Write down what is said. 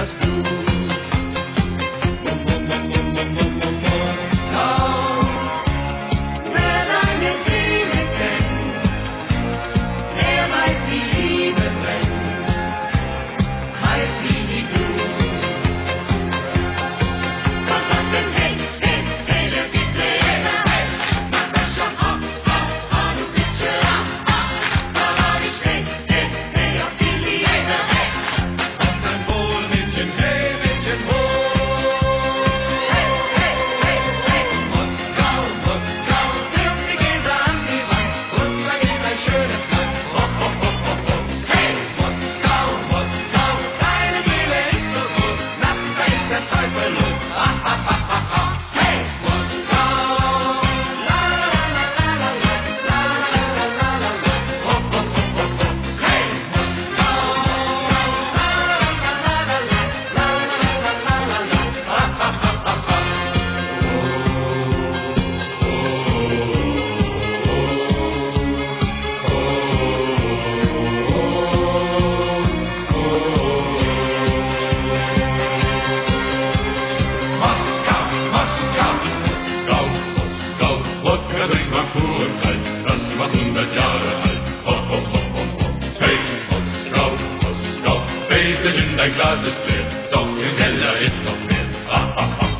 das Blut. Moskau, wer deine Seele kennt, der weiß, wie Liebe brennt, heiß wie die Glut. Was hat denn Helle, bitte, mach das schon, du bitte, da war ich weg, auf die Liebe, auf dein Wohl, Mädchen, wohl. Moskau, wirf die Gläser an die Wand, unser gibt ein schönes Land, hey, Moskau, deine Seele ist so gut, nachts da ist der Teufel los, hey, Moskau, la la la la la la, la la la la la la, hey, Moskau, la la la la la la, la la la la la la. Moskau, Wodka bringt man pur und kalt, das macht 100 Jahre alt. Hey, Moskau, Fädelchen, dein Glas ist leer, doch im Keller ist noch mehr.